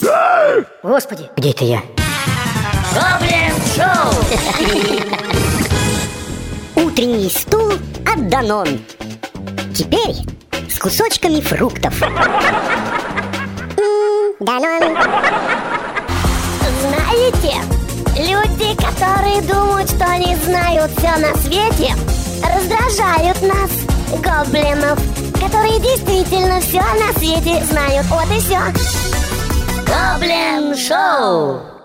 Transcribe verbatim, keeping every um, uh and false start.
Господи, где это я? Гоблин Шоу! Утренний стул от Данон. Теперь с кусочками фруктов. Данон. Знаете, люди, которые думают, что они знают все на свете, раздражают нас, гоблинов, которые действительно все на свете знают. Вот и все. Гоблин Шоу!